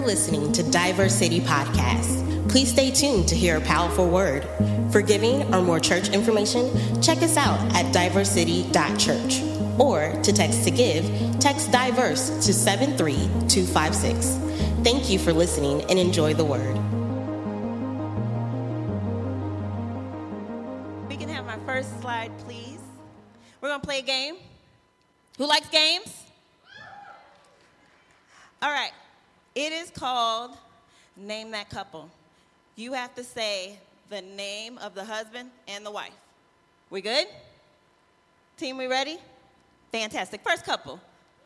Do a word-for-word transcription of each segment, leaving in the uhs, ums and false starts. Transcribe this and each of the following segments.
listening to Diversity Podcast. Please stay tuned to hear a powerful word. For giving or more church information, check us out at diversity dot church. Or to text to give, text DIVERSE to seven three two five six. Thank you for listening and enjoy the word. We can have my first slide, please. We're going to play a game. Who likes games? All right. It is called Name That Couple. You have to say the name of the husband and the wife. We good? Team, we ready? Fantastic. First couple.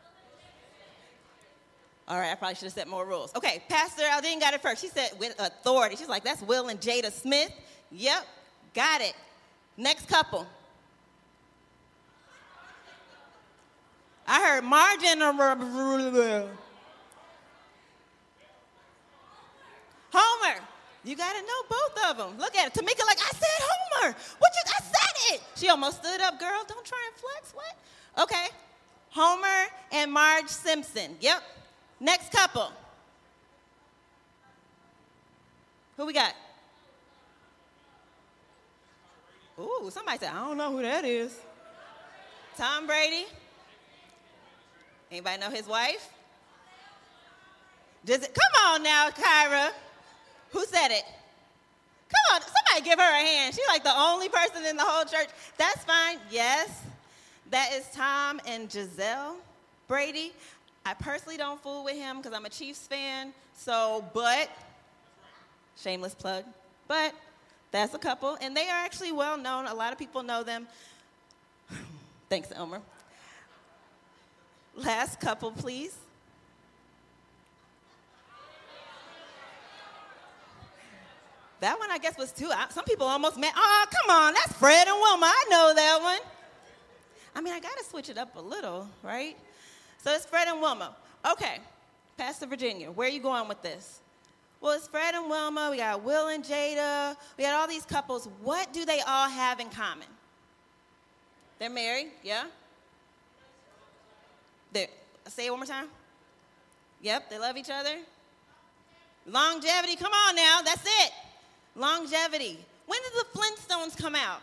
All right, I probably should have set more rules. Okay, Pastor Aldine got it first. She said with authority. She's like, that's Will and Jada Smith. Yep, got it. Next couple. I heard Margin. Homer. You got to know both of them. Look at it. Tamika like, I said Homer. What you, I said it. She almost stood up, girl. Don't try and flex. What? Okay. Homer and Marge Simpson. Yep. Next couple. Who we got? Ooh, somebody said, I don't know who that is. Tom Brady. Anybody know his wife? Does it, come on now, Kyra. Who said it? Come on, somebody give her a hand. She's like the only person in the whole church. That's fine. Yes, that is Tom and Giselle Brady. I personally don't fool with him because I'm a Chiefs fan. So, but, shameless plug, but that's a couple. And they are actually well known. A lot of people know them. Thanks, Elmer. Last couple, please. That one, I guess, was two. Some people almost met. Oh, come on. That's Fred and Wilma. I know that one. I mean, I got to switch it up a little, right? So it's Fred and Wilma. Okay. Pastor Virginia, where are you going with this? Well, it's Fred and Wilma. We got Will and Jada. We got all these couples. What do they all have in common? They're married, yeah? They're, say it one more time. Yep, they love each other. Longevity. Come on now. That's it. Longevity. When did the Flintstones come out?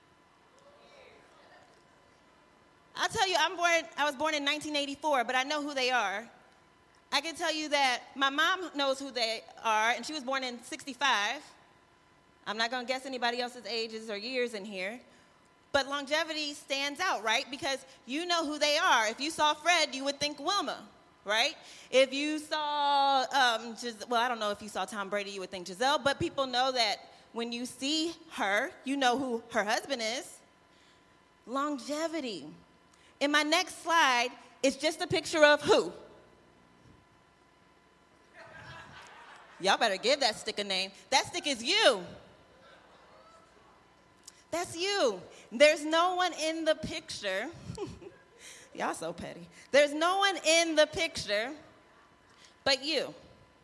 I'll tell you, I'm born, I was born in nineteen eighty-four, but I know who they are. I can tell you that my mom knows who they are, and she was born in sixty-five. I'm not going to guess anybody else's ages or years in here. But longevity stands out, right? Because you know who they are. If you saw Fred, you would think Wilma, right? If you saw, um, Gis- well, I don't know if you saw Tom Brady, you would think Giselle, but people know that when you see her, you know who her husband is. Longevity. In my next slide, it's just a picture of who? Y'all better give that stick a name. That stick is you. That's you. There's no one in the picture. Y'all so petty. There's no one in the picture but you.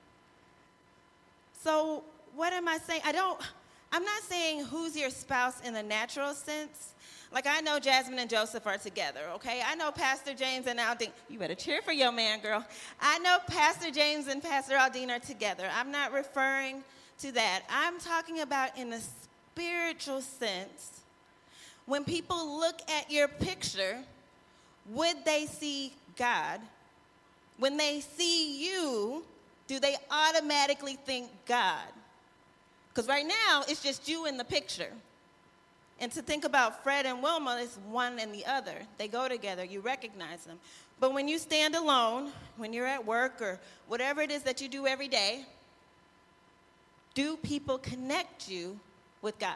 So what am I saying? I don't, I'm not saying who's your spouse in the natural sense. Like, I know Jasmine and Joseph are together, okay? I know Pastor James and Aldine. You better cheer for your man, girl. I know Pastor James and Pastor Aldine are together. I'm not referring to that. I'm talking about in a spiritual sense. When people look at your picture, would they see God? When they see you, do they automatically think God? Because right now, it's just you in the picture. And to think about Fred and Wilma, it's one and the other. They go together. You recognize them. But when you stand alone, when you're at work or whatever it is that you do every day, do people connect you with God?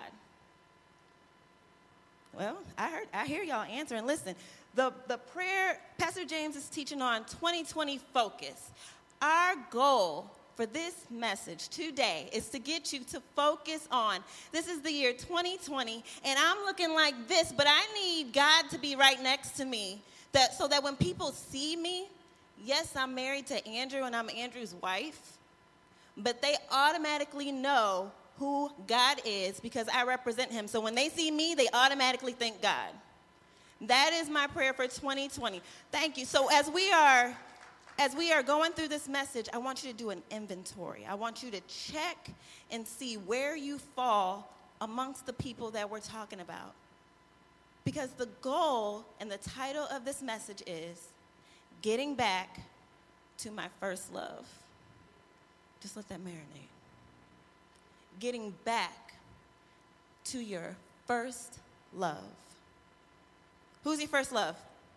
Well, I heard, I hear y'all answering. Listen, the, the prayer, Pastor James is teaching on twenty twenty focus. Our goal for this message today is to get you to focus on, this is the year twenty twenty, and I'm looking like this, but I need God to be right next to me, that so that when people see me, yes, I'm married to Andrew and I'm Andrew's wife, but they automatically know who God is because I represent him. So when they see me, they automatically think God. That is my prayer for twenty twenty. Thank you. So as we are as we are going through this message, I want you to do an inventory. I want you to check and see where you fall amongst the people that we're talking about. Because the goal and the title of this message is Getting Back to My First Love. Just let that marinate. Getting back to your first love. Who's your first love?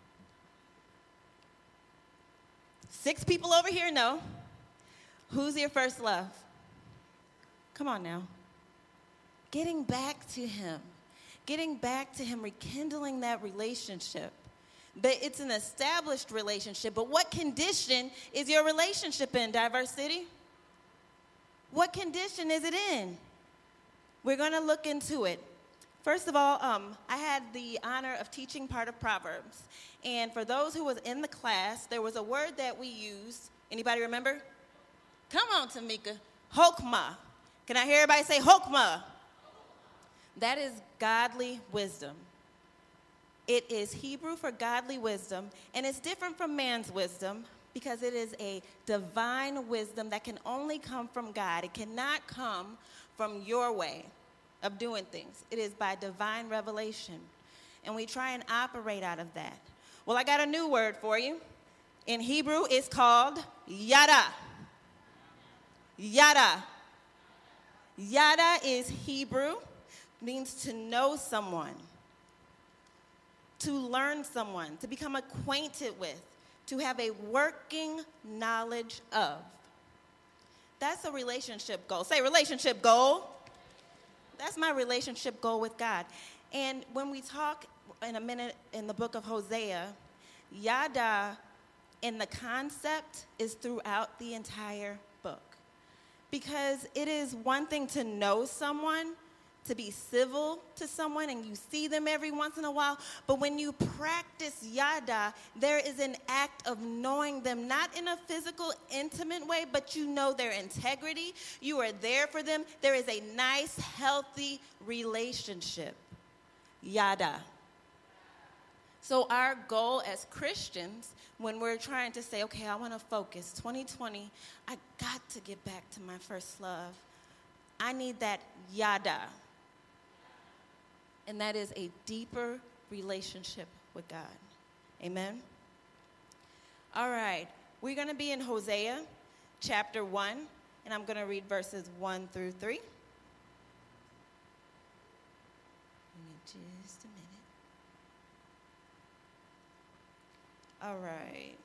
Six people over here know. Who's your first love? Come on now. Getting back to him. Getting back to him, rekindling that relationship. But it's an established relationship. But what condition is your relationship in, Diverse City? What condition is it in? We're going to look into it. First of all, um, I had the honor of teaching part of Proverbs. And for those who was in the class, there was a word that we used. Anybody remember? Come on, Tamika. Hokmah. Can I hear everybody say hokmah? That is godly wisdom. It is Hebrew for godly wisdom, and it's different from man's wisdom because it is a divine wisdom that can only come from God. It cannot come from your way of doing things. It is by divine revelation, and we try and operate out of that. Well, I got a new word for you. In Hebrew, it's called yada. Yada. Yada is Hebrew, means to know someone, to learn someone, to become acquainted with, to have a working knowledge of. That's a relationship goal. Say relationship goal. That's my relationship goal with God. And when we talk in a minute in the book of Hosea, yada in the concept is throughout the entire book. Because it is one thing to know someone, to be civil to someone, and you see them every once in a while. But when you practice yada, there is an act of knowing them, not in a physical, intimate way, but you know their integrity. You are there for them. There is a nice, healthy relationship. Yada. So our goal as Christians, when we're trying to say, okay, I want to focus, twenty twenty, I got to get back to my first love. I need that yada. And that is a deeper relationship with God. Amen? All right. We're going to be in Hosea chapter one, and I'm going to read verses one through three. Give me just a minute. All right.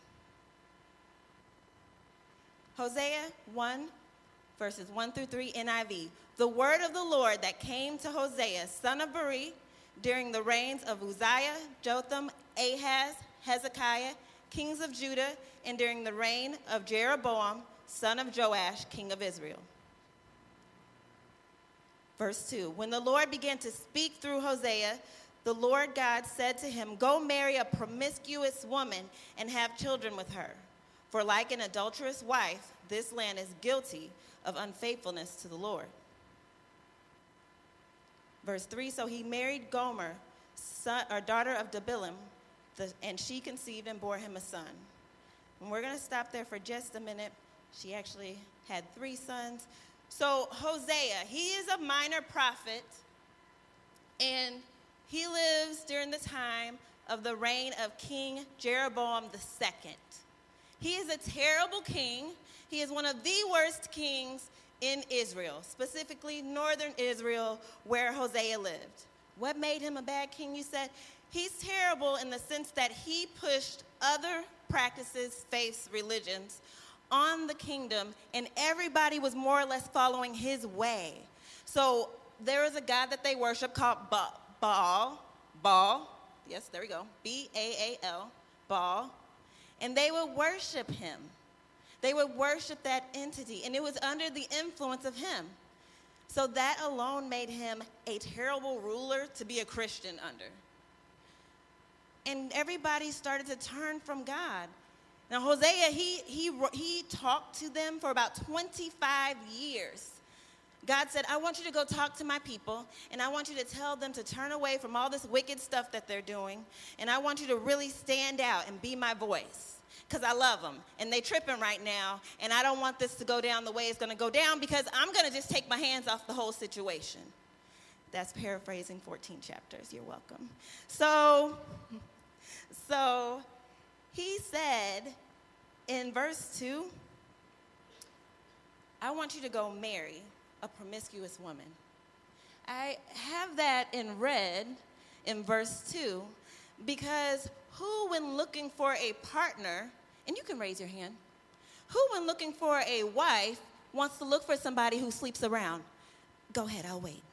Hosea one, verses one through three, N I V. The word of the Lord that came to Hosea, son of Beri, during the reigns of Uzziah, Jotham, Ahaz, Hezekiah, kings of Judah, and during the reign of Jeroboam, son of Joash, king of Israel. Verse two, when the Lord began to speak through Hosea, the Lord God said to him, go marry a promiscuous woman and have children with her. For like an adulterous wife, this land is guilty of unfaithfulness to the Lord. Verse three, so he married Gomer, son, or daughter of Debilim, the, and she conceived and bore him a son. And we're going to stop there for just a minute. She actually had three sons. So Hosea, he is a minor prophet, and he lives during the time of the reign of King Jeroboam the Second. He is a terrible king. He is one of the worst kings in Israel, specifically northern Israel, where Hosea lived. What made him a bad king, you said? He's terrible in the sense that he pushed other practices, faiths, religions on the kingdom, and everybody was more or less following his way. So there is a god that they worship called ba- Baal. Baal. Yes, there we go. B A A L. Baal. And they would worship him. They would worship that entity, and it was under the influence of him. So that alone made him a terrible ruler to be a Christian under. And everybody started to turn from God. Now, Hosea, he, he, he talked to them for about twenty-five years. God said, I want you to go talk to my people, and I want you to tell them to turn away from all this wicked stuff that they're doing, and I want you to really stand out and be my voice. because I love them, and they tripping right now, and I don't want this to go down the way it's going to go down because I'm going to just take my hands off the whole situation. That's paraphrasing fourteen chapters. You're welcome. So, so he said in verse two, I want you to go marry a promiscuous woman. I have that in red in verse two because who, when looking for a partner, and you can raise your hand, who, when looking for a wife, wants to look for somebody who sleeps around? Go ahead, I'll wait.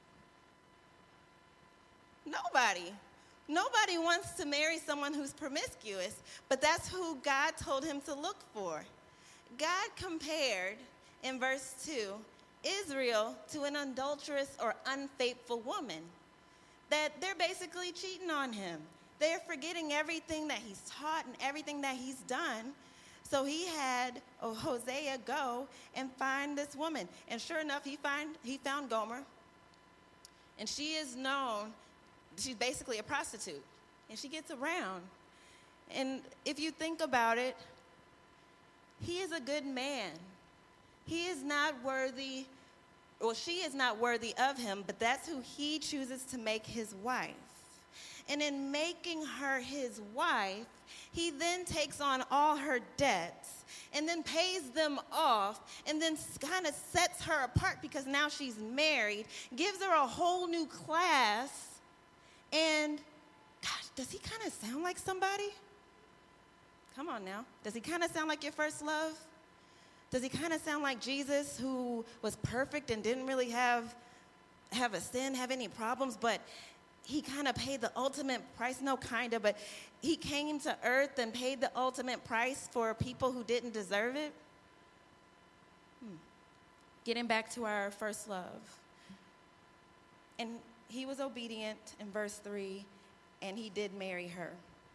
Nobody. Nobody wants to marry someone who's promiscuous, but that's who God told him to look for. God compared, in verse two, Israel to an adulterous or unfaithful woman, that they're basically cheating on him. They're forgetting everything that he's taught and everything that he's done. So he had oh, Hosea go and find this woman. And sure enough, he, find, he found Gomer. And she is known, she's basically a prostitute. And she gets around. And if you think about it, he is a good man. He is not worthy, well, she is not worthy of him, but that's who he chooses to make his wife. And in making her his wife, he then takes on all her debts and then pays them off and then kind of sets her apart because now she's married, gives her a whole new class. And gosh, does he kind of sound like somebody? Come on now. Does he kind of sound like your first love? Does he kind of sound like Jesus, who was perfect and didn't really have, have a sin, have any problems, but he kind of paid the ultimate price? No, kind of, but he came to earth and paid the ultimate price for people who didn't deserve it? Hmm. Getting back to our first love. And he was obedient in verse three, and he did marry her.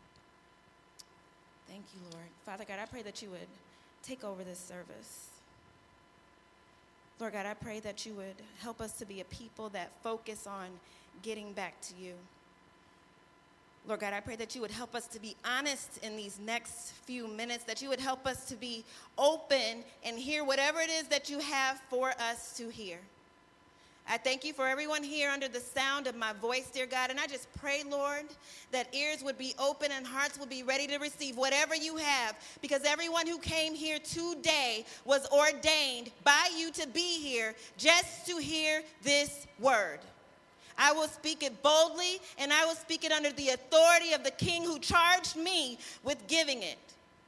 Thank you, Lord. Father God, I pray that you would take over this service. Lord God, I pray that you would help us to be a people that focus on getting back to you. Lord God, I pray that you would help us to be honest in these next few minutes, that you would help us to be open and hear whatever it is that you have for us to hear. I thank you for everyone here under the sound of my voice, dear God, and I just pray, Lord, that ears would be open and hearts would be ready to receive whatever you have, because everyone who came here today was ordained by you to be here just to hear this word. I will speak it boldly, and I will speak it under the authority of the King who charged me with giving it.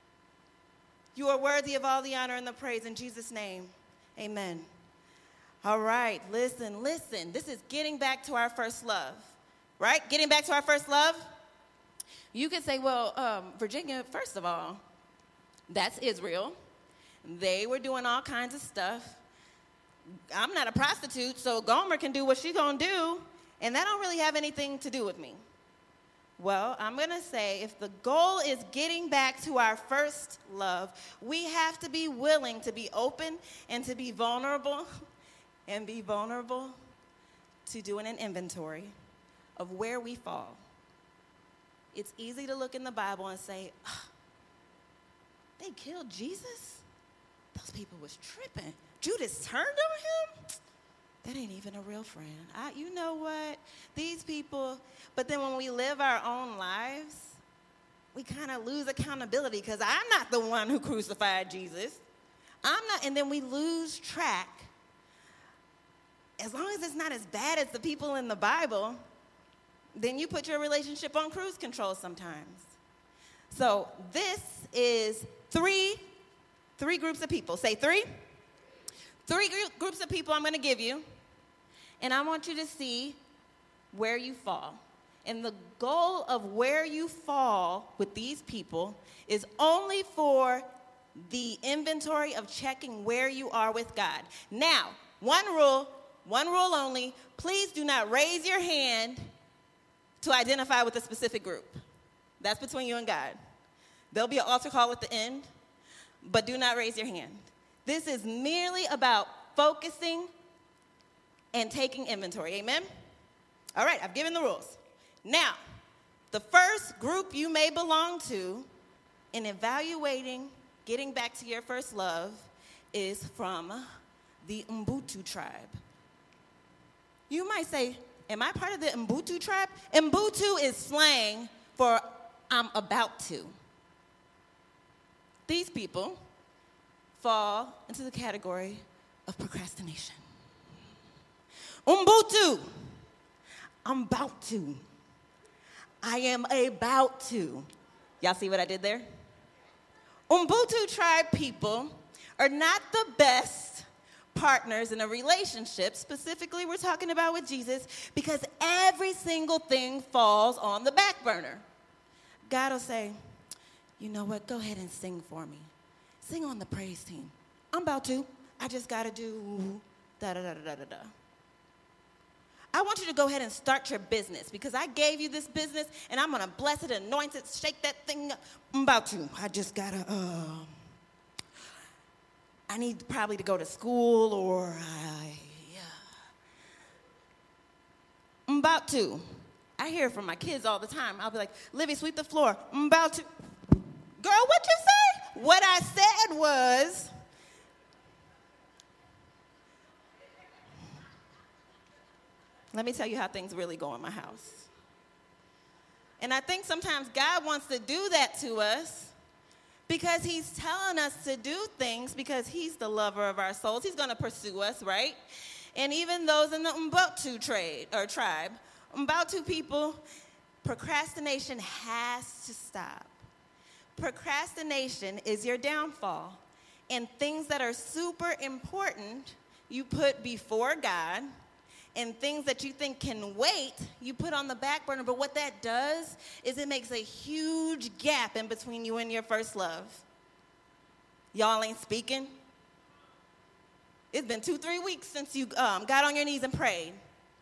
You are worthy of all the honor and the praise. In Jesus' name, amen. All right, listen, listen. This is getting back to our first love, right? Getting back to our first love. You could say, well, um, Virginia, first of all, that's Israel. They were doing all kinds of stuff. I'm not a prostitute, so Gomer can do what she's going to do, and that don't really have anything to do with me. Well, I'm going to say if the goal is getting back to our first love, we have to be willing to be open and to be vulnerable and be vulnerable to doing an inventory of where we fall. It's easy to look in the Bible and say, oh, they killed Jesus? Those people was tripping. Judas turned on him? That ain't even a real friend. I, you know what? These people, but then when we live our own lives, we kind of lose accountability because I'm not the one who crucified Jesus. I'm not, and then we lose track. As long as it's not as bad as the people in the Bible, then you put your relationship on cruise control sometimes. So this is three, three groups of people. Say three. Three gr- groups of people I'm going to give you, and I want you to see where you fall. And the goal of where you fall with these people is only for the inventory of checking where you are with God. Now, one rule, one rule only, please do not raise your hand to identify with a specific group. That's between you and God. There'll be an altar call at the end, but do not raise your hand. This is merely about focusing and taking inventory. Amen? All right, I've given the rules. Now, the first group you may belong to in evaluating getting back to your first love is from the Ubuntu tribe. You might say, am I part of the Ubuntu tribe? Ubuntu is slang for I'm about to. These people fall into the category of procrastination. Ubuntu, I'm about to. I am about to. Y'all see what I did there? Ubuntu tribe people are not the best partners in a relationship. Specifically, we're talking about with Jesus, because every single thing falls on the back burner. God will say, you know what, go ahead and sing for me. Sing on the praise team. I'm about to. I just got to do da-da-da-da-da-da. I want you to go ahead and start your business because I gave you this business and I'm going to bless it, anoint it, shake that thing up. I'm about to. I just got to, uh, I need probably to go to school or I, yeah. I'm about to. I hear from my kids all the time. I'll be like, Livy, sweep the floor. I'm about to. Girl, what you say? What I said was, let me tell you how things really go in my house. And I think sometimes God wants to do that to us because he's telling us to do things because he's the lover of our souls. He's going to pursue us, right? And even those in the Ubuntu trade or tribe, Ubuntu people, procrastination has to stop. Procrastination is your downfall. And things that are super important, you put before God. And things that you think can wait, you put on the back burner. But what that does is it makes a huge gap in between you and your first love. Y'all ain't speaking. It's been two, three weeks since you um, got on your knees and prayed.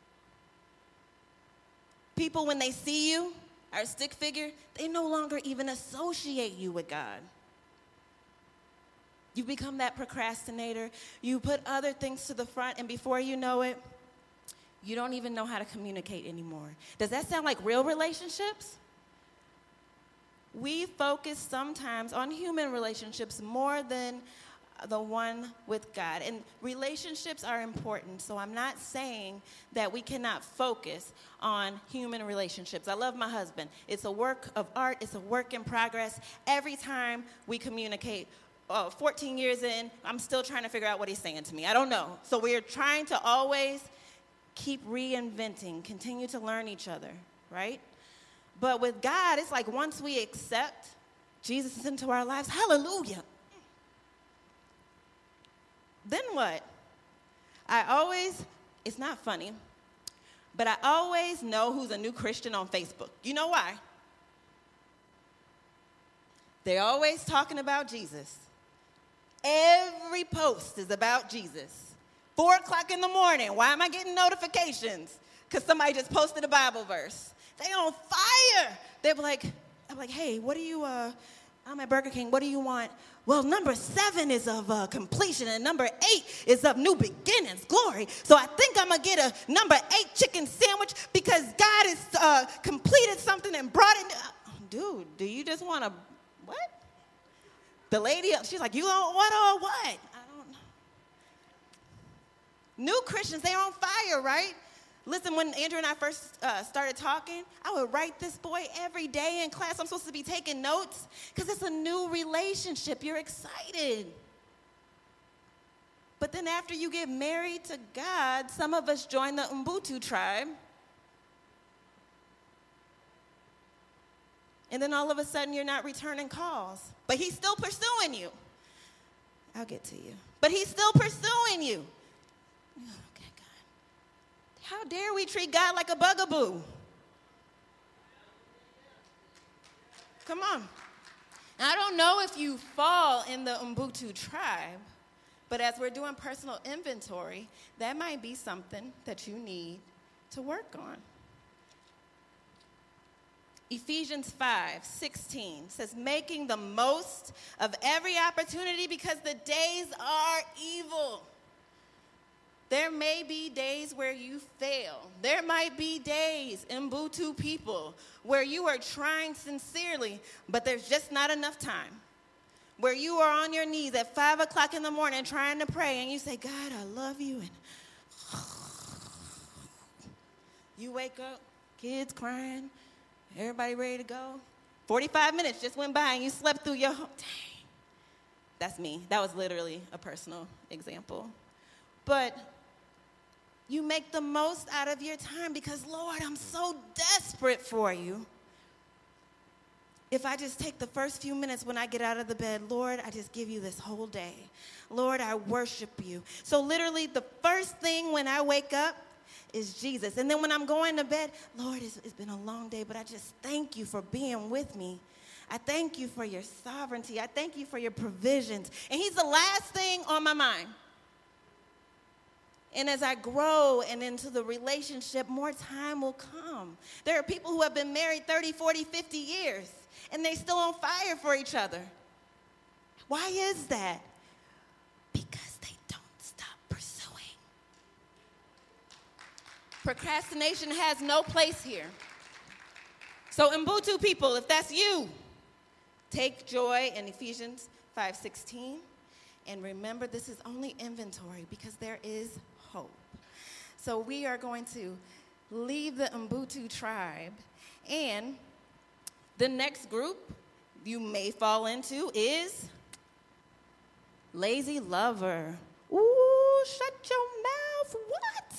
People, when they see you, our stick figure, they no longer even associate you with God. You become that procrastinator. You put other things to the front, and before you know it, you don't even know how to communicate anymore. Does that sound like real relationships? We focus sometimes on human relationships more than the one with God. And relationships are important, so I'm not saying that we cannot focus on human relationships. I love my husband. It's a work of art. It's a work in progress. Every time we communicate, oh, fourteen years in, I'm still trying to figure out what he's saying to me. I don't know. So we're trying to always keep reinventing, continue to learn each other, right? But with God, it's like once we accept Jesus into our lives, hallelujah. Then what? I always, it's not funny, but I always know who's a new Christian on Facebook. You know why? They're always talking about Jesus. Every post is about Jesus. Four o'clock in the morning. Why am I getting notifications? Because somebody just posted a Bible verse. They on fire. They're like, I'm like, hey, what do you, uh, I'm at Burger King. What do you want? Well, number seven is of uh, completion, and number eight is of new beginnings, glory. So I think I'm going to get a number eight chicken sandwich because God has uh, completed something and brought it. Uh, dude, do you just want to, what? The lady, she's like, you don't want or what? New Christians, they're on fire, right? Listen, when Andrew and I first uh, started talking, I would write this boy every day in class. I'm supposed to be taking notes because it's a new relationship. You're excited. But then after you get married to God, some of us join the Ubuntu tribe. And then all of a sudden you're not returning calls. But he's still pursuing you. I'll get to you. But he's still pursuing you. Okay, God. How dare we treat God like a bugaboo? Come on. I don't know if you fall in the Ubuntu tribe, but as we're doing personal inventory, that might be something that you need to work on. Ephesians five sixteen says, making the most of every opportunity because the days are evil. There may be days where you fail. There might be days in Ubuntu people where you are trying sincerely, but there's just not enough time. Where you are on your knees at five o'clock in the morning trying to pray, and you say, God, I love you. And you wake up, kids crying, everybody ready to go. forty-five minutes just went by, and you slept through your whole, dang. That's me. That was literally a personal example. But you make the most out of your time because, Lord, I'm so desperate for you. If I just take the first few minutes when I get out of the bed, Lord, I just give you this whole day. Lord, I worship you. So literally the first thing when I wake up is Jesus. And then when I'm going to bed, Lord, it's, it's been a long day, but I just thank you for being with me. I thank you for your sovereignty. I thank you for your provisions. And he's the last thing on my mind. And as I grow and into the relationship, more time will come. There are people who have been married thirty, forty, fifty years, and they're still on fire for each other. Why is that? Because they don't stop pursuing. Procrastination has no place here. So Ubuntu people, if that's you, take joy in Ephesians five sixteen, and remember this is only inventory because there is hope. So we are going to leave the Ubuntu tribe, and the next group you may fall into is lazy lover. Ooh, shut your mouth. What?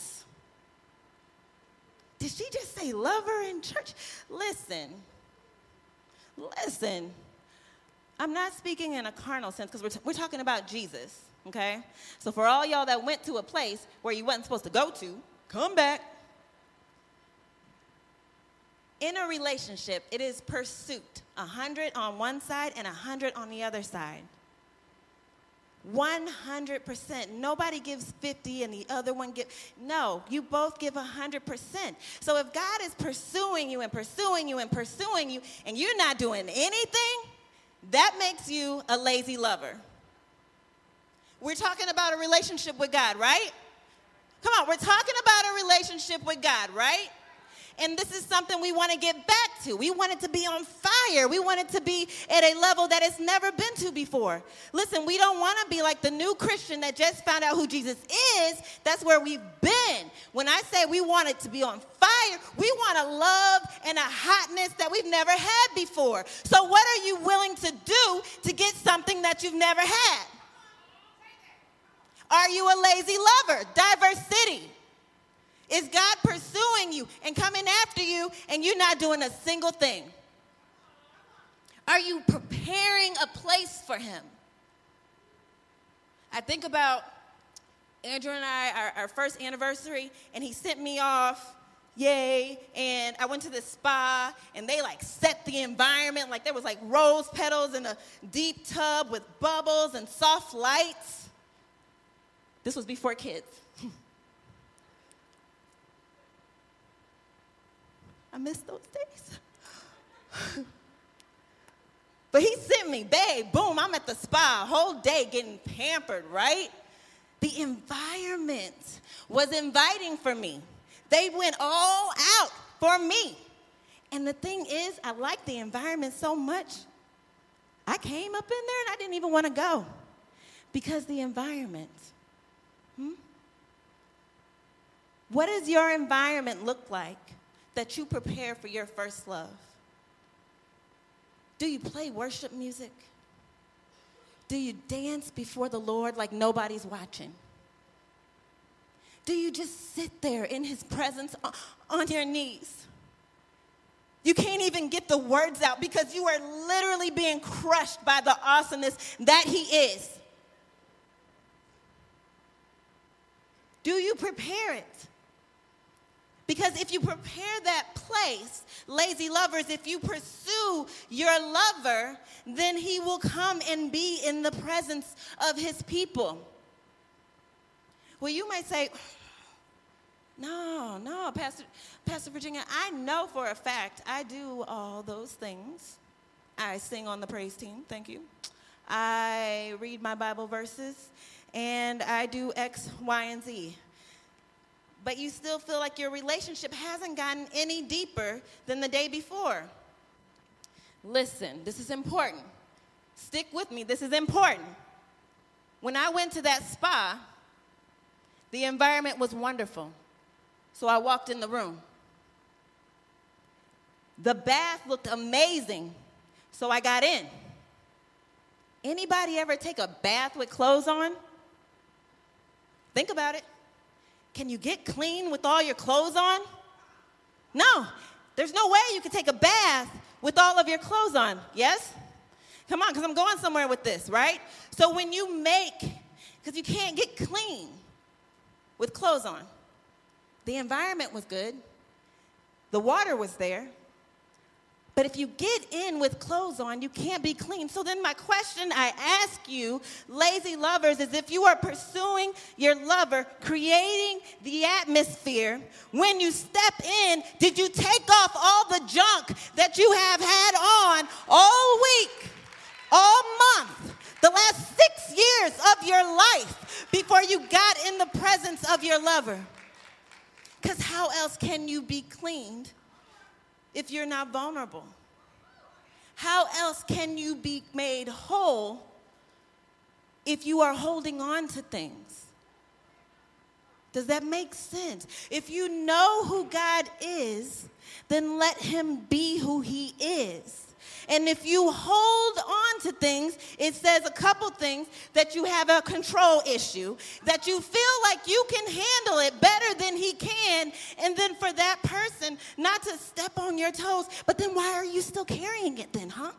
Did she just say lover in church? Listen, listen. I'm not speaking in a carnal sense because we're, t- we're talking about Jesus, okay? So for all y'all that went to a place where you wasn't supposed to go to, come back. In a relationship, it is pursuit, one hundred on one side and one hundred on the other side. one hundred percent. Nobody gives fifty and the other one gives. No, you both give one hundred percent. So if God is pursuing you and pursuing you and pursuing you and you're not doing anything, that makes you a lazy lover. We're talking about a relationship with God, right? Come on, we're talking about a relationship with God, right? And this is something we want to get back to. We want it to be on fire. We want it to be at a level that it's never been to before. Listen, we don't want to be like the new Christian that just found out who Jesus is. That's where we've been. When I say we want it to be on fire, we want a love and a hotness that we've never had before. So what are you willing to do to get something that you've never had? Are you a lazy lover? Diverse City. Is God pursuing you and coming after you and you're not doing a single thing? Are you preparing a place for him? I think about Andrew and I, our, our first anniversary, and he sent me off, yay, and I went to the spa, and they like set the environment, like there was like rose petals in a deep tub with bubbles and soft lights. This was before kids. I miss those days. But he sent me, babe, boom, I'm at the spa, whole day getting pampered, right? The environment was inviting for me. They went all out for me. And the thing is, I liked the environment so much, I came up in there and I didn't even want to go because the environment. Hmm? What does your environment look like that you prepare for your first love? Do you play worship music? Do you dance before the Lord like nobody's watching? Do you just sit there in his presence on your knees? You can't even get the words out because you are literally being crushed by the awesomeness that he is. Do you prepare it? Because if you prepare that place, lazy lovers, if you pursue your lover, then he will come and be in the presence of his people. Well, you might say, no, no, Pastor, Pastor Virginia, I know for a fact I do all those things. I sing on the praise team, thank you. I read my Bible verses, and I do X, Y, and Z. but you still feel like your relationship hasn't gotten any deeper than the day before. Listen, this is important. Stick with me, this is important. When I went to that spa, the environment was wonderful. So I walked in the room. The bath looked amazing, so I got in. Anybody ever take a bath with clothes on? Think about it. Can you get clean with all your clothes on? No, there's no way you can take a bath with all of your clothes on, yes? Come on, because I'm going somewhere with this, right? So when you make, because you can't get clean with clothes on. The environment was good. The water was there. But if you get in with clothes on, you can't be clean. So then my question I ask you, lazy lovers, is if you are pursuing your lover, creating the atmosphere, when you step in, did you take off all the junk that you have had on all week, all month, the last six years of your life before you got in the presence of your lover? Because how else can you be cleaned if you're not vulnerable? How else can you be made whole if you are holding on to things? Does that make sense? If you know who God is, then let him be who he is. And if you hold on to things, it says a couple things, that you have a control issue, that you feel like you can handle it better than he can, and then for that person not to step on your toes. But then why are you still carrying it then, huh?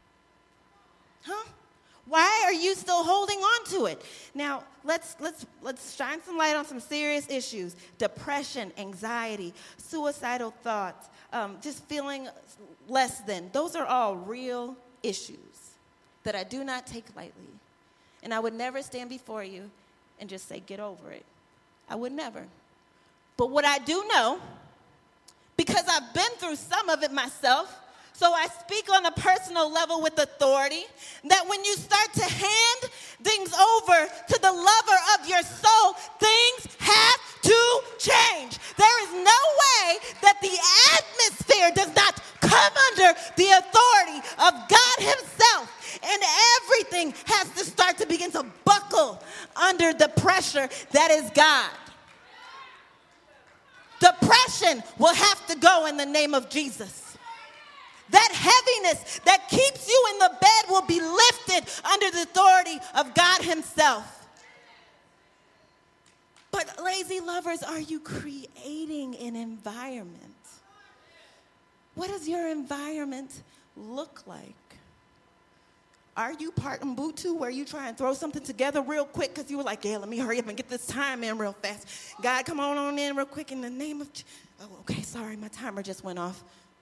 Huh? Why are you still holding on to it? Now, let's let's let's shine some light on some serious issues. Depression, anxiety, suicidal thoughts, um, just feeling less than. Those are all real issues that I do not take lightly. And I would never stand before you and just say, get over it. I would never. But what I do know, because I've been through some of it myself, so I speak on a personal level with authority, that when you start to hand things over to the lover of your soul, things have to change. There is no way that the atmosphere does not come under the authority of God himself, and everything has to start to begin to buckle under the pressure that is God. Depression will have to go in the name of Jesus. That heaviness that keeps you in the bed will be lifted under the authority of God himself. But lazy lovers, are you creating an environment? What does your environment look like? Are you part Ubuntu where you try and throw something together real quick because you were like, yeah, let me hurry up and get this time in real fast. God, come on on in real quick in the name of... Je- oh, okay, sorry, my timer just went off.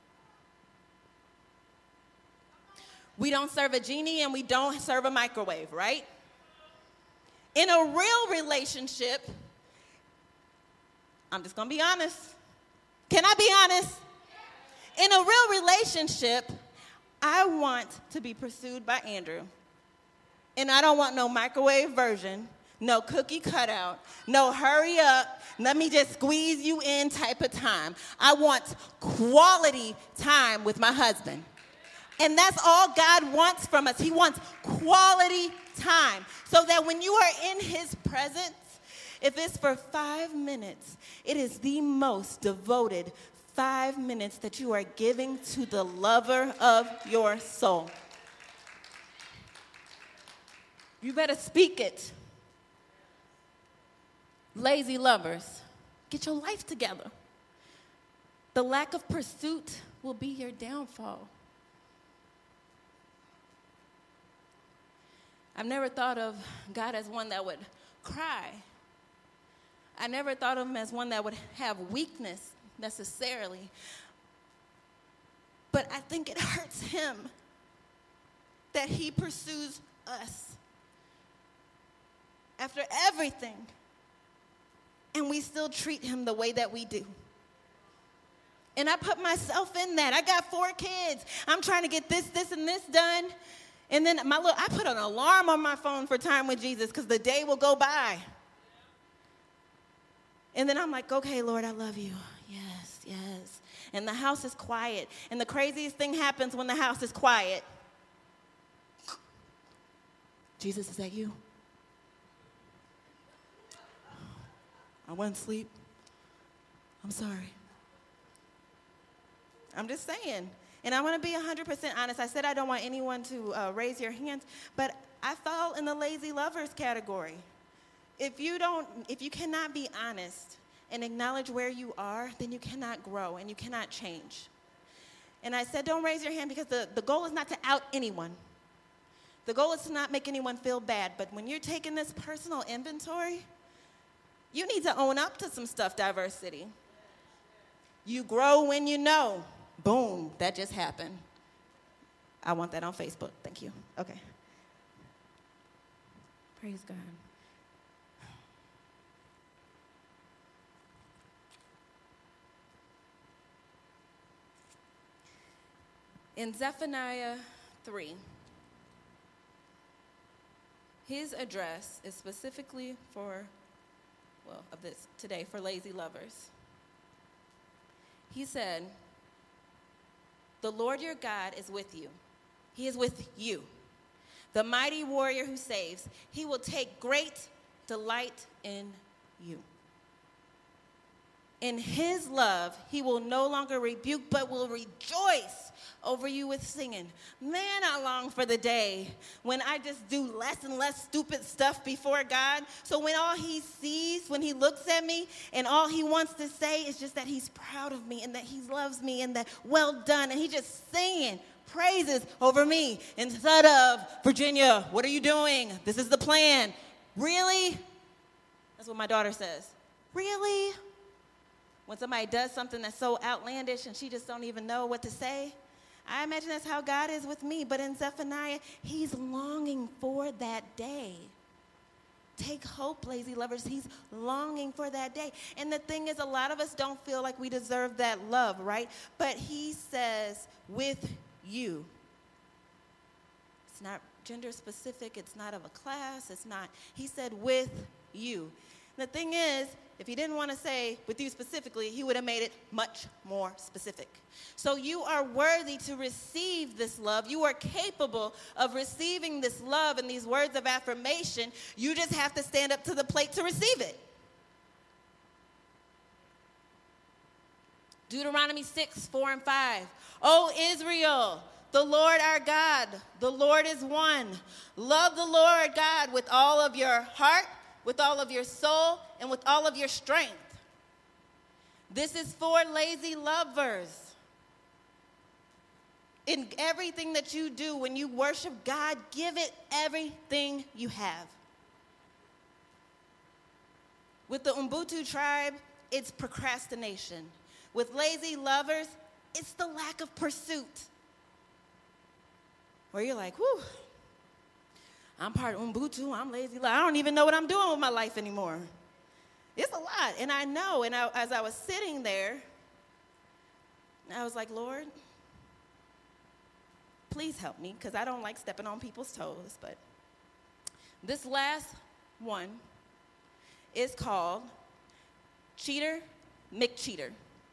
We don't serve a genie and we don't serve a microwave, right? In a real relationship, I'm just going to be honest. Can I be honest? In a real relationship, I want to be pursued by Andrew. And I don't want no microwave version, no cookie cutout, no hurry up, let me just squeeze you in type of time. I want quality time with my husband. And that's all God wants from us. He wants quality time. So that when you are in his presence, if it's for five minutes, it is the most devoted five minutes that you are giving to the lover of your soul. You better speak it. Lazy lovers, get your life together. The lack of pursuit will be your downfall. I've never thought of God as one that would cry. I never thought of him as one that would have weakness necessarily. But I think it hurts him that he pursues us after everything, and we still treat him the way that we do. And I put myself in that. I got four kids. I'm trying to get this, this, and this done. And then my little, I put an alarm on my phone for time with Jesus because the day will go by. And then I'm like, okay, Lord, I love you. Yes, yes. And the house is quiet. And the craziest thing happens when the house is quiet. Jesus, is that you? I went to sleep. I'm sorry. I'm just saying. And I want to be one hundred percent honest. I said I don't want anyone to uh, raise your hands, but I fall in the lazy lovers category. If you don't, if you cannot be honest and acknowledge where you are, then you cannot grow and you cannot change. And I said don't raise your hand because the, the goal is not to out anyone. The goal is to not make anyone feel bad. But when you're taking this personal inventory, you need to own up to some stuff, Diversity. You grow when you know. Boom, that just happened. I want that on Facebook. Thank you. Okay. Praise God. In Zephaniah three, his address is specifically for, well, of this today, for lazy lovers. He said, the Lord your God is with you. He is with you. The mighty warrior who saves. He will take great delight in you. In his love, he will no longer rebuke, but will rejoice over you with singing. Man, I long for the day when I just do less and less stupid stuff before God. So when all he sees, when he looks at me, and all he wants to say is just that he's proud of me and that he loves me and that well done. And he's just singing praises over me instead of, Virginia, what are you doing? This is the plan. Really? That's what my daughter says. Really? When somebody does something that's so outlandish and she just don't even know what to say. I imagine that's how God is with me. But in Zephaniah, he's longing for that day. Take hope, lazy lovers. He's longing for that day. And the thing is, a lot of us don't feel like we deserve that love, right? But he says, with you. It's not gender specific. It's not of a class. It's not. He said, with you. And the thing is, if he didn't want to say with you specifically, he would have made it much more specific. So you are worthy to receive this love. You are capable of receiving this love and these words of affirmation. You just have to stand up to the plate to receive it. Deuteronomy six, four and five. O Israel, the Lord our God, the Lord is one. Love the Lord God with all of your heart, with all of your soul, and with all of your strength. This is for lazy lovers. In everything that you do, when you worship God, give it everything you have. With the Ubuntu tribe, it's procrastination. With lazy lovers, it's the lack of pursuit. Where you're like, whew, I'm part of Ubuntu, I'm lazy. I don't even know what I'm doing with my life anymore. It's a lot, and I know. And I, as I was sitting there, I was like, Lord, please help me, because I don't like stepping on people's toes. But this last one is called Cheater McCheater.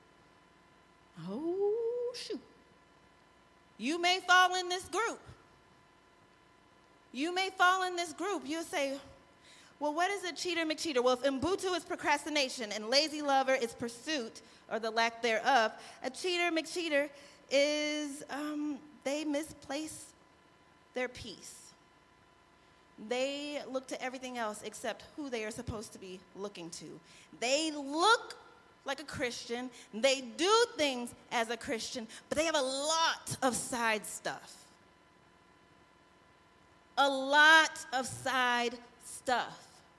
Oh, shoot. You may fall in this group. You may fall in this group. You'll say, well, what is a cheater McCheater? Well, if Ubuntu is procrastination and lazy lover is pursuit or the lack thereof, a cheater McCheater is um, they misplace their peace. They look to everything else except who they are supposed to be looking to. They look like a Christian. They do things as a Christian, but they have a lot of side stuff. A lot of side stuff.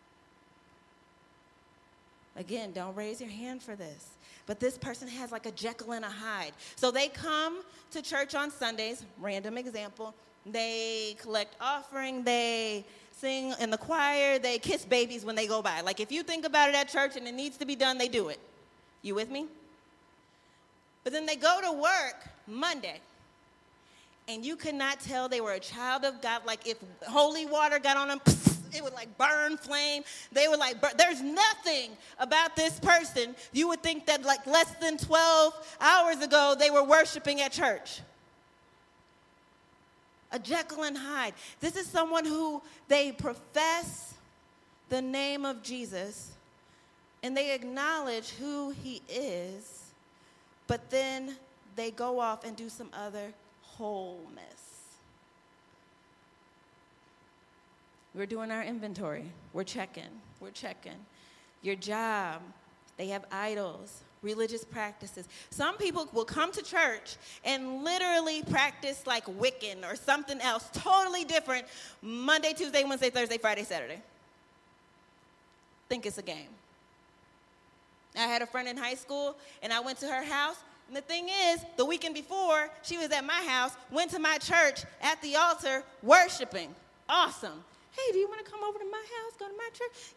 Again, don't raise your hand for this. But this person has like a Jekyll and a Hyde. So they come to church on Sundays, random example. They collect offering. They sing in the choir. They kiss babies when they go by. Like if you think about it at church and it needs to be done, they do it. You with me? But then they go to work Monday. And you could not tell they were a child of God. Like if holy water got on them, it would like burn flame. They would like, burn. There's nothing about this person. You would think that like less than twelve hours ago, they were worshiping at church. A Jekyll and Hyde. This is someone who they profess the name of Jesus and they acknowledge who he is, but then they go off and do some other whole mess. We're doing our inventory. We're checking. We're checking. Your job, they have idols, religious practices. Some people will come to church and literally practice like Wiccan or something else totally different Monday, Tuesday, Wednesday, Thursday, Friday, Saturday. Think it's a game. I had a friend in high school, and I went to her house. And the thing is, the weekend before, she was at my house, went to my church at the altar, worshiping. Awesome. Hey, do you want to come over to my house, go to my church?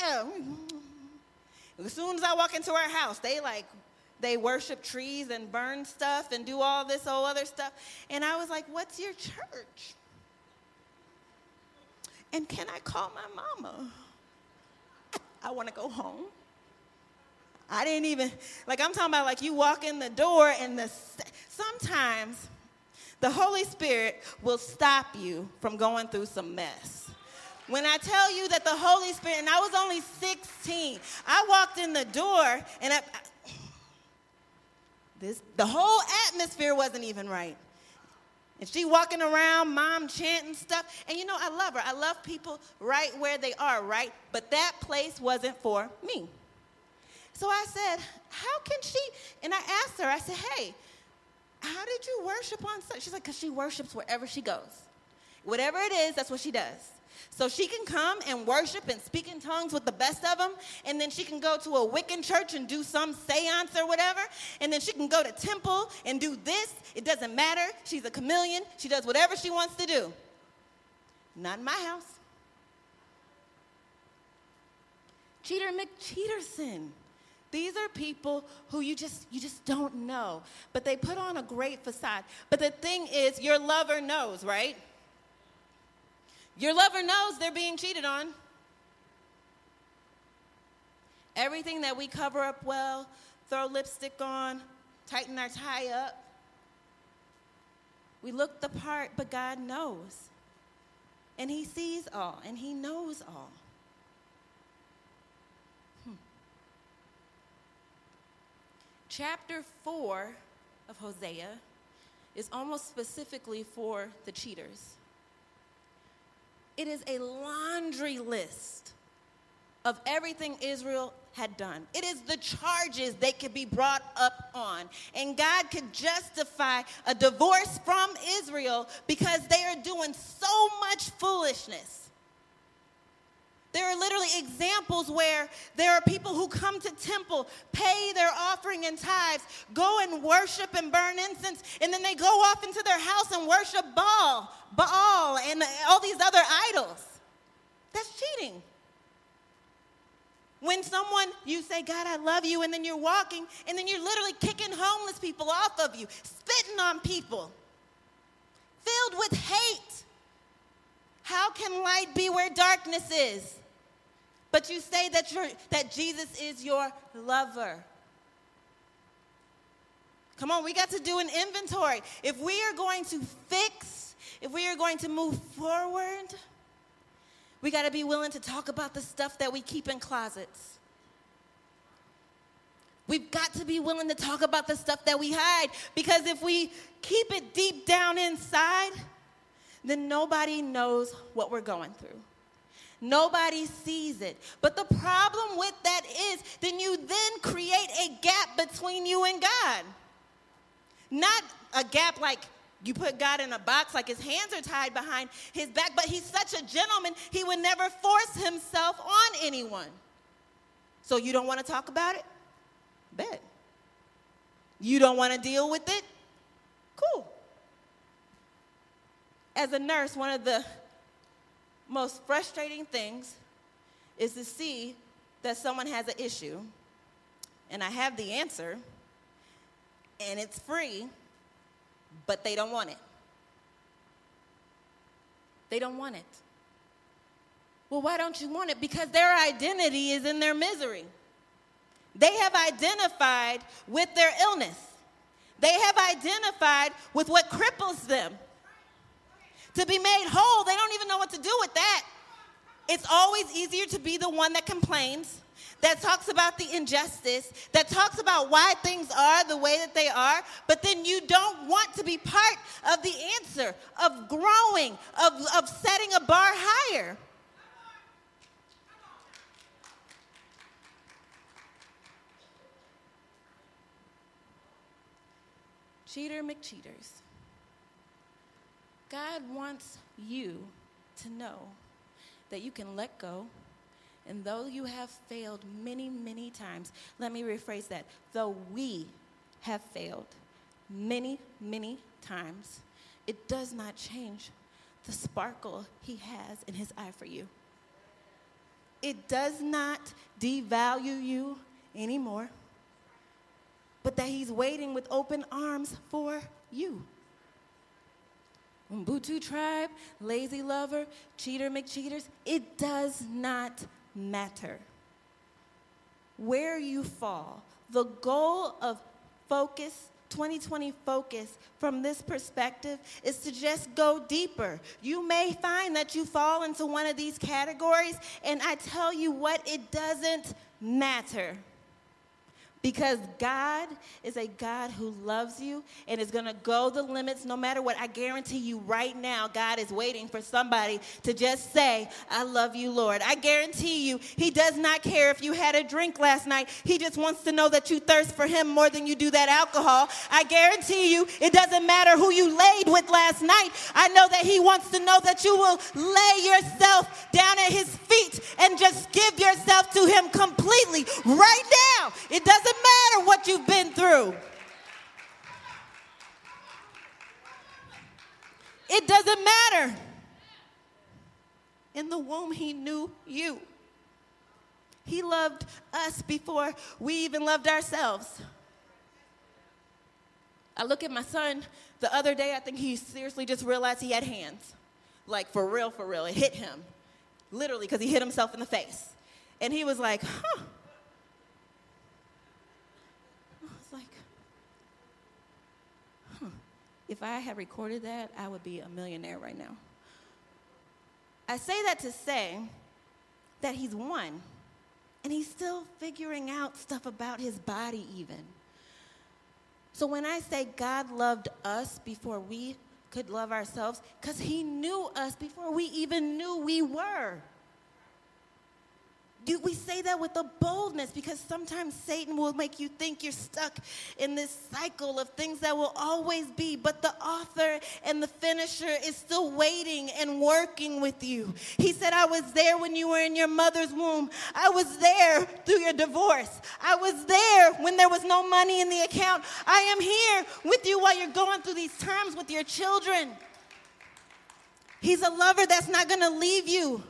Yeah. As soon as I walk into her house, they like, they worship trees and burn stuff and do all this whole other stuff. And I was like, what's your church? And can I call my mama? I want to go home. I didn't even, like I'm talking about like you walk in the door and the, sometimes the Holy Spirit will stop you from going through some mess. When I tell you that the Holy Spirit, and I was only sixteen, I walked in the door and I, this, the whole atmosphere wasn't even right. And she walking around, mom chanting stuff. And you know, I love her. I love people right where they are, right? But that place wasn't for me. So I said, how can she, and I asked her, I said, hey, how did you worship on Sunday? She's like, because she worships wherever she goes. Whatever it is, that's what she does. So she can come and worship and speak in tongues with the best of them, and then she can go to a Wiccan church and do some seance or whatever, and then she can go to temple and do this. It doesn't matter. She's a chameleon. She does whatever she wants to do. Not in my house. Cheater McCheaterson. These are people who you just you just don't know, but they put on a great facade. But the thing is, your lover knows, right? Your lover knows they're being cheated on. Everything that we cover up well, throw lipstick on, tighten our tie up. We look the part, but God knows. And he sees all, and he knows all. Hmm. Chapter four of Hosea is almost specifically for the cheaters. It is a laundry list of everything Israel had done. It is the charges they could be brought up on. And God could justify a divorce from Israel because they are doing so much foolishness. There are literally examples where there are people who come to temple, pay their offering and tithes, go and worship and burn incense, and then they go off into their house and worship Baal, Baal, and all these other idols. That's cheating. When someone, you say, God, I love you, and then you're walking, and then you're literally kicking homeless people off of you, spitting on people, filled with hate. How can light be where darkness is? But you say that you're, that Jesus is your lover. Come on, we got to do an inventory. If we are going to fix, if we are going to move forward, we got to be willing to talk about the stuff that we keep in closets. We've got to be willing to talk about the stuff that we hide, because if we keep it deep down inside, then nobody knows what we're going through. Nobody sees it. But the problem with that is then you then create a gap between you and God. Not a gap like you put God in a box, like his hands are tied behind his back, but he's such a gentleman, he would never force himself on anyone. So you don't want to talk about it? Bet. You don't want to deal with it? Cool. As a nurse, one of the most frustrating things is to see that someone has an issue, and I have the answer, and it's free, but they don't want it. They don't want it. Well, why don't you want it? Because their identity is in their misery. They have identified with their illness. They have identified with what cripples them. To be made whole, they don't even know what to do with that. It's always easier to be the one that complains, that talks about the injustice, that talks about why things are the way that they are, but then you don't want to be part of the answer, of growing, of, of setting a bar higher. Cheater McCheaters. God wants you to know that you can let go, and though you have failed many, many times, let me rephrase that, though we have failed many, many times, it does not change the sparkle he has in his eye for you. It does not devalue you anymore, but that he's waiting with open arms for you. Ubuntu tribe, lazy lover, cheater McCheaters, it does not matter where you fall. The goal of Focus, twenty twenty Focus, from this perspective is to just go deeper. You may find that you fall into one of these categories, and I tell you what, it doesn't matter. Because God is a God who loves you and is going to go the limits no matter what. I guarantee you right now, God is waiting for somebody to just say, I love you, Lord. I guarantee you, he does not care if you had a drink last night. He just wants to know that you thirst for him more than you do that alcohol. I guarantee you, it doesn't matter who you laid with last night. I know that he wants to know that you will lay yourself down at his feet and just give yourself to him completely right now. It doesn't matter what you've been through. It doesn't matter. In the womb, he knew you. He loved us before we even loved ourselves. I look at my son the other day, I think he seriously just realized he had hands. Like, for real, for real. It hit him. Literally, because he hit himself in the face. And he was like, huh. If I had recorded that, I would be a millionaire right now. I say that to say that he's one, and he's still figuring out stuff about his body even. So when I say God loved us before we could love ourselves, because he knew us before we even knew we were. Do we say that with a boldness? Because sometimes Satan will make you think you're stuck in this cycle of things that will always be. But the author and the finisher is still waiting and working with you. He said, I was there when you were in your mother's womb. I was there through your divorce. I was there when there was no money in the account. I am here with you while you're going through these times with your children. He's a lover that's not going to leave you.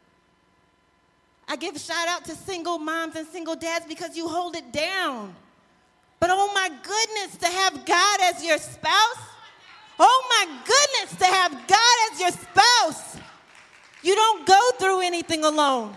I give a shout out to single moms and single dads because you hold it down. But oh my goodness, to have God as your spouse. Oh my goodness, to have God as your spouse. You don't go through anything alone.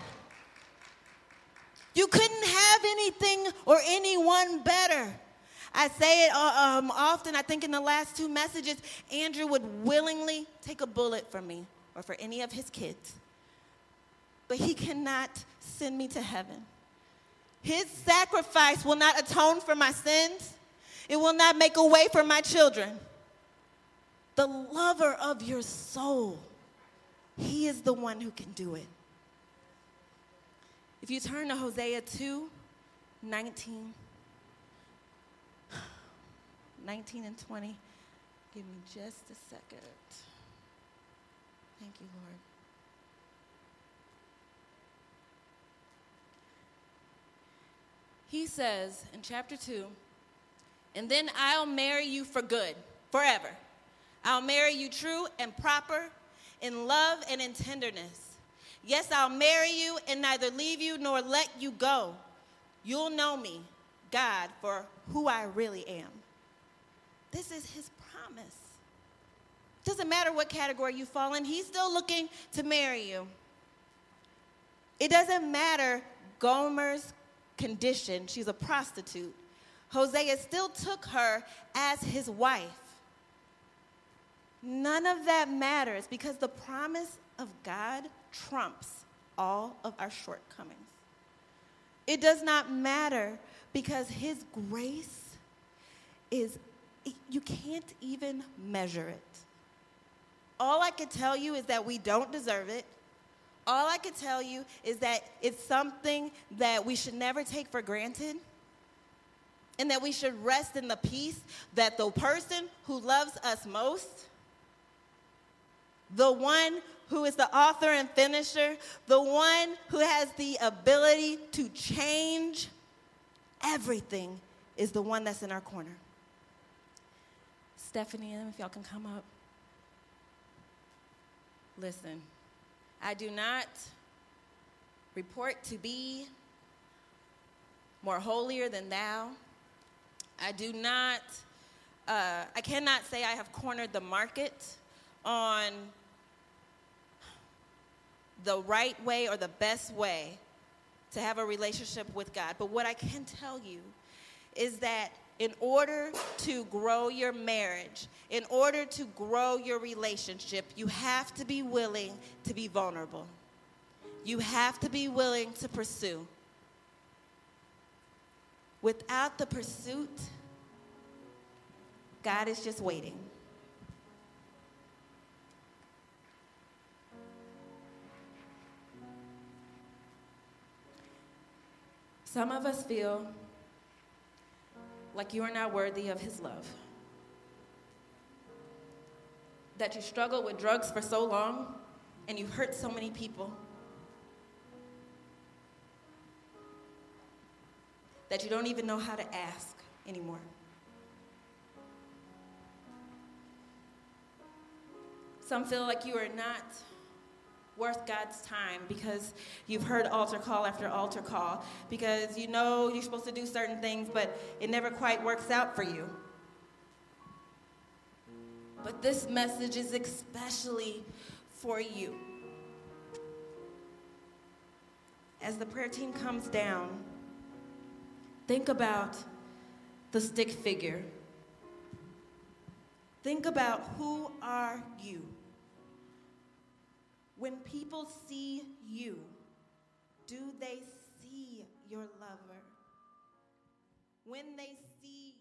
You couldn't have anything or anyone better. I say it uh, um, often. I think in the last two messages, Andrew would willingly take a bullet for me or for any of his kids. But he cannot send me to heaven. His sacrifice will not atone for my sins. It will not make a way for my children. The lover of your soul, he is the one who can do it. If you turn to Hosea two, nineteen, nineteen and twenty, give me just a second. Thank you, Lord. He says in chapter two, and then I'll marry you for good, forever. I'll marry you true and proper, in love and in tenderness. Yes, I'll marry you and neither leave you nor let you go. You'll know me, God, for who I really am. This is his promise. Doesn't matter what category you fall in, he's still looking to marry you. It doesn't matter Gomer's condition. She's a prostitute. Hosea still took her as his wife. None of that matters because the promise of God trumps all of our shortcomings. It does not matter because his grace is, you can't even measure it. All I can tell you is that we don't deserve it. All I can tell you is that it's something that we should never take for granted, and that we should rest in the peace that the person who loves us most, the one who is the author and finisher, the one who has the ability to change everything, is the one that's in our corner. Stephanie, if y'all can come up. Listen, I do not report to be more holier than thou. I do not, uh, I cannot say I have cornered the market on the right way or the best way to have a relationship with God. But what I can tell you is that in order to grow your marriage, in order to grow your relationship, you have to be willing to be vulnerable. You have to be willing to pursue. Without the pursuit, God is just waiting. Some of us feel like you are not worthy of his love. That you struggled with drugs for so long and you've hurt so many people. That you don't even know how to ask anymore. Some feel like you are not worth God's time because you've heard altar call after altar call, because you know you're supposed to do certain things, but it never quite works out for you. But this message is especially for you. As the prayer team comes down, think about the stick figure. Think about, who are you? When people see you, do they see your lover? When they see